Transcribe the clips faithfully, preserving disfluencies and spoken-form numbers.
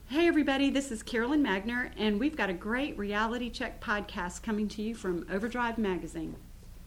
Hey everybody, this is Carolyn Magner, and we've got a great reality check podcast coming to you from Overdrive Magazine.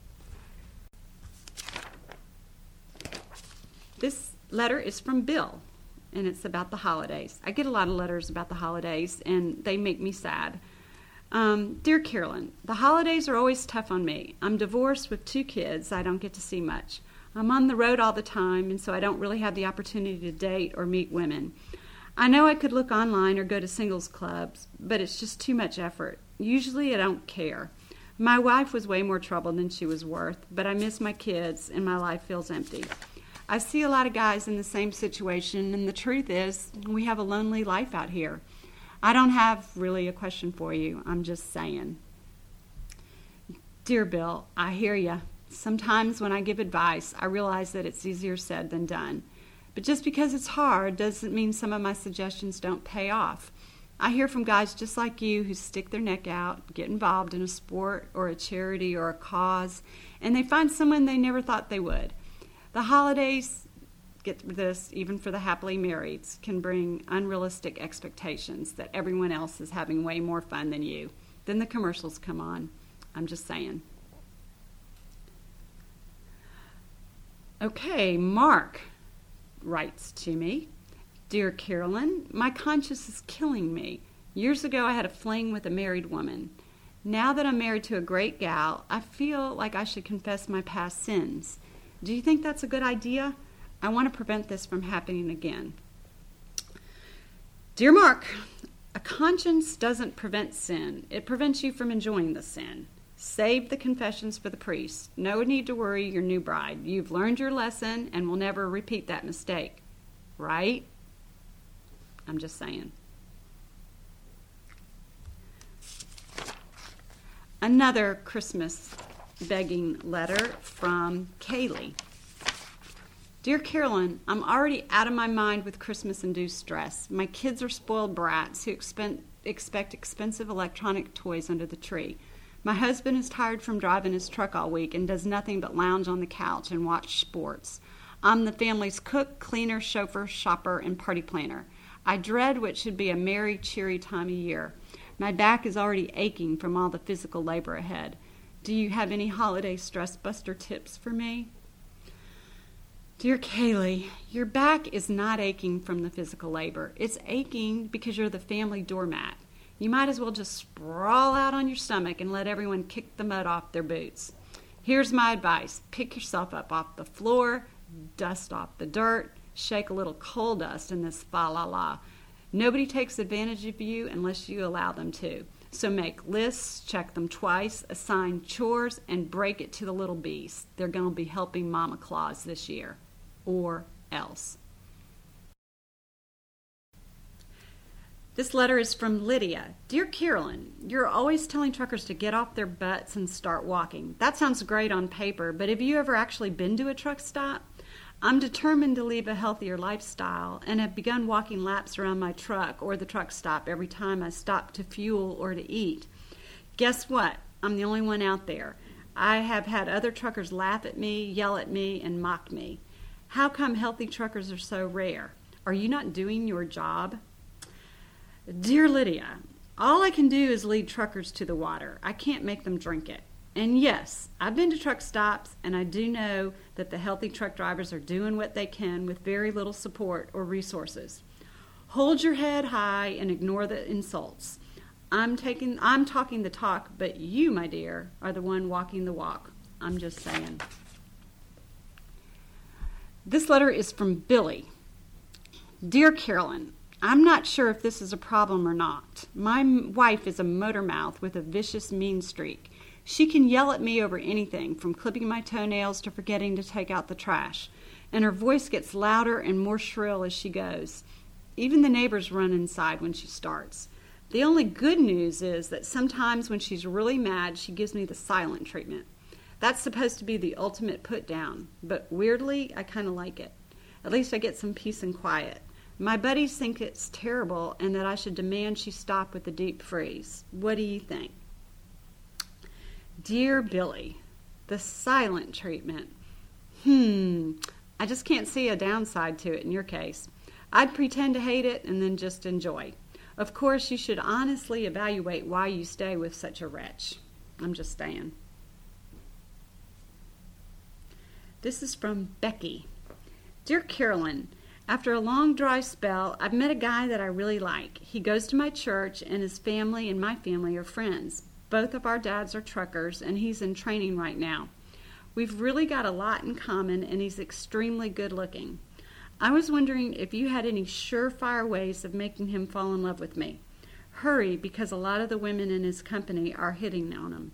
This letter is from Bill, and it's about the holidays. I get a lot of letters about the holidays, and they make me sad. Um, Dear Carolyn, the holidays are always tough on me. I'm divorced with two kids. I don't get to see much. I'm on the road all the time, and so I don't really have the opportunity to date or meet women. I know I could look online or go to singles clubs, but it's just too much effort. Usually I don't care. My wife was way more trouble than she was worth, but I miss my kids and my life feels empty. I see a lot of guys in the same situation, and the truth is we have a lonely life out here. I don't have really a question for you. I'm just saying. Dear Bill, I hear ya. Sometimes when I give advice, I realize that it's easier said than done. But just because it's hard doesn't mean some of my suggestions don't pay off. I hear from guys just like you who stick their neck out, get involved in a sport or a charity or a cause, and they find someone they never thought they would. The holidays, get this, even for the happily marrieds, can bring unrealistic expectations that everyone else is having way more fun than you. Then the commercials come on. I'm just saying. Okay, Mark writes to me, Dear Carolyn, my conscience is killing me. Years ago I had a fling with a married woman. Now that I'm married to a great gal, I feel like I should confess my past sins. Do you think that's a good idea? I want to prevent this from happening again. Dear Mark, a conscience doesn't prevent sin. It prevents you from enjoying the sin. Save the confessions for the priest. No need to worry your new bride. You've learned your lesson and will never repeat that mistake. Right? I'm just saying. Another Christmas begging letter from Kaylee. Dear Carolyn, I'm already out of my mind with Christmas-induced stress. My kids are spoiled brats who expect, expect expensive electronic toys under the tree. My husband is tired from driving his truck all week and does nothing but lounge on the couch and watch sports. I'm the family's cook, cleaner, chauffeur, shopper, and party planner. I dread what should be a merry, cheery time of year. My back is already aching from all the physical labor ahead. Do you have any holiday stress buster tips for me? Dear Kaylee, your back is not aching from the physical labor. It's aching because you're the family doormat. You might as well just sprawl out on your stomach and let everyone kick the mud off their boots. Here's my advice. Pick yourself up off the floor, dust off the dirt, shake a little coal dust in this fa-la-la. Nobody takes advantage of you unless you allow them to. So make lists, check them twice, assign chores, and break it to the little bees. They're going to be helping Mama Claus this year. Or else. This letter is from Lydia. Dear Carolyn, you're always telling truckers to get off their butts and start walking. That sounds great on paper, but have you ever actually been to a truck stop? I'm determined to lead a healthier lifestyle and have begun walking laps around my truck or the truck stop every time I stop to fuel or to eat. Guess what? I'm the only one out there. I have had other truckers laugh at me, yell at me, and mock me. How come healthy truckers are so rare? Are you not doing your job? Dear Lydia, all I can do is lead truckers to the water. I can't make them drink it. And yes, I've been to truck stops, and I do know that the healthy truck drivers are doing what they can with very little support or resources. Hold your head high and ignore the insults. I'm taking, I'm talking the talk, but you, my dear, are the one walking the walk. I'm just saying. This letter is from Billy. Dear Carolyn, I'm not sure if this is a problem or not. My wife is a motor mouth with a vicious mean streak. She can yell at me over anything, from clipping my toenails to forgetting to take out the trash. And her voice gets louder and more shrill as she goes. Even the neighbors run inside when she starts. The only good news is that sometimes when she's really mad, she gives me the silent treatment. That's supposed to be the ultimate put down, but weirdly, I kind of like it. At least I get some peace and quiet. My buddies think it's terrible and that I should demand she stop with the deep freeze. What do you think? Dear Billy, the silent treatment. Hmm, I just can't see a downside to it in your case. I'd pretend to hate it and then just enjoy. Of course, you should honestly evaluate why you stay with such a wretch. I'm just saying. This is from Becky. Dear Carolyn, after a long dry spell, I've met a guy that I really like. He goes to my church, and his family and my family are friends. Both of our dads are truckers, and he's in training right now. We've really got a lot in common, and he's extremely good looking. I was wondering if you had any surefire ways of making him fall in love with me. Hurry, because a lot of the women in his company are hitting on him.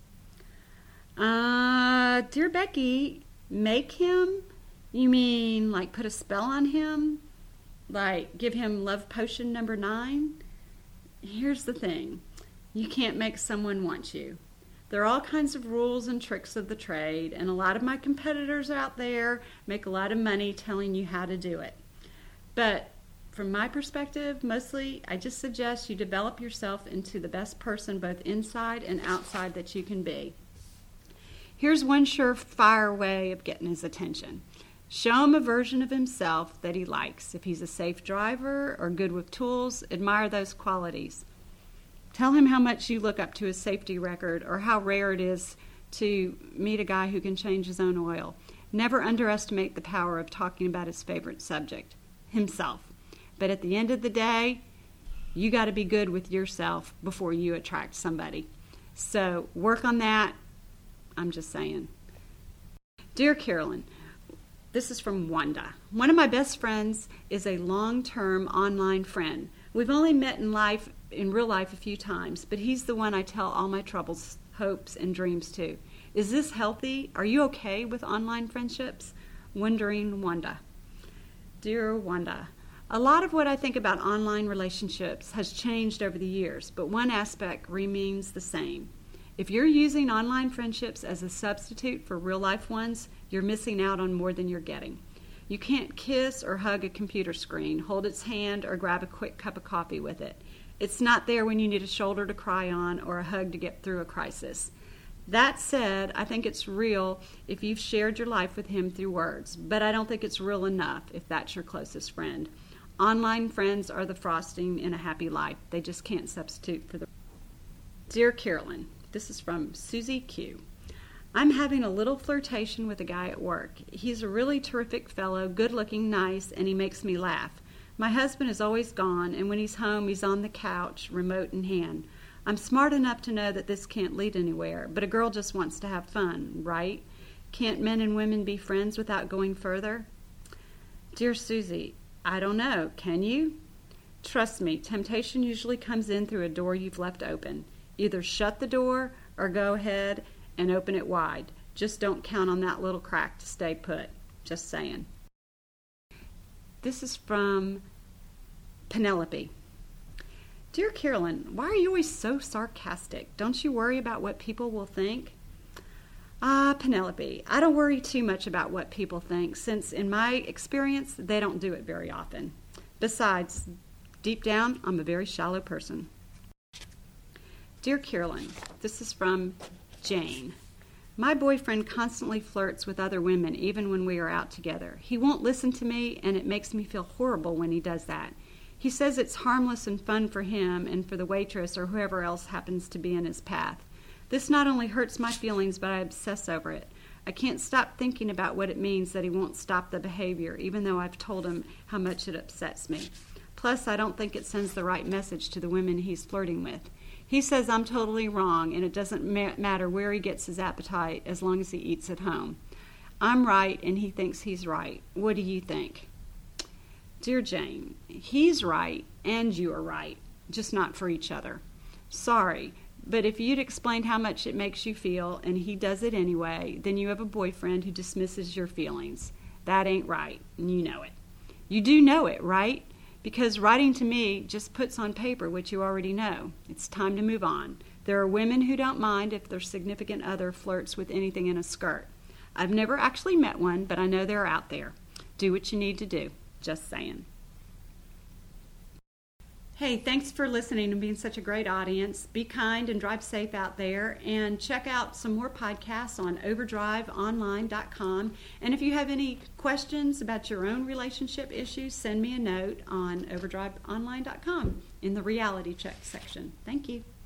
Uh, dear Becky, make him? You mean like put a spell on him? Like give him love potion number nine? Here's the thing. You can't make someone want you. There are all kinds of rules and tricks of the trade, and a lot of my competitors out there make a lot of money telling you how to do it. But from my perspective, mostly, I just suggest you develop yourself into the best person both inside and outside that you can be. Here's one surefire way of getting his attention. Show him a version of himself that he likes. If he's a safe driver or good with tools, admire those qualities. Tell him how much you look up to his safety record or how rare it is to meet a guy who can change his own oil. Never underestimate the power of talking about his favorite subject, himself. But at the end of the day, you got to be good with yourself before you attract somebody. So work on that. I'm just saying. Dear Carolyn, this is from Wanda. One of my best friends is a long-term online friend. We've only met in life, in real life a few times, but he's the one I tell all my troubles, hopes, and dreams to. Is this healthy? Are you okay with online friendships? Wondering, Wanda. Dear Wanda, a lot of what I think about online relationships has changed over the years, but one aspect remains the same. If you're using online friendships as a substitute for real-life ones, you're missing out on more than you're getting. You can't kiss or hug a computer screen, hold its hand, or grab a quick cup of coffee with it. It's not there when you need a shoulder to cry on or a hug to get through a crisis. That said, I think it's real if you've shared your life with him through words, but I don't think it's real enough if that's your closest friend. Online friends are the frosting in a happy life. They just can't substitute for the... Dear Carolyn, this is from Susie Q. I'm having a little flirtation with a guy at work. He's a really terrific fellow, good-looking, nice, and he makes me laugh. My husband is always gone, and when he's home, he's on the couch, remote in hand. I'm smart enough to know that this can't lead anywhere, but a girl just wants to have fun, right? Can't men and women be friends without going further? Dear Susie, I don't know. Can you? Trust me, temptation usually comes in through a door you've left open. Either shut the door or go ahead and open it wide. Just don't count on that little crack to stay put. Just saying. This is from Penelope. Dear Carolyn, why are you always so sarcastic? Don't you worry about what people will think? Ah, Penelope, I don't worry too much about what people think, since in my experience, they don't do it very often. Besides, deep down, I'm a very shallow person. Dear Carolyn, this is from Jane. My boyfriend constantly flirts with other women even when we are out together. He won't listen to me, and it makes me feel horrible when he does that. He says it's harmless and fun for him and for the waitress or whoever else happens to be in his path. This not only hurts my feelings, but I obsess over it. I can't stop thinking about what it means that he won't stop the behavior, even though I've told him how much it upsets me. Plus, I don't think it sends the right message to the women he's flirting with. He says I'm totally wrong, and it doesn't ma- matter where he gets his appetite as long as he eats at home. I'm right, and he thinks he's right. What do you think? Dear Jane, he's right, and you are right, just not for each other. Sorry, but if you'd explained how much it makes you feel, and he does it anyway, then you have a boyfriend who dismisses your feelings. That ain't right, and you know it. You do know it, right? Because writing to me just puts on paper what you already know. It's time to move on. There are women who don't mind if their significant other flirts with anything in a skirt. I've never actually met one, but I know they're out there. Do what you need to do. Just saying. Hey, thanks for listening and being such a great audience. Be kind and drive safe out there. And check out some more podcasts on overdrive online dot com. And if you have any questions about your own relationship issues, send me a note on overdrive online dot com in the reality check section. Thank you.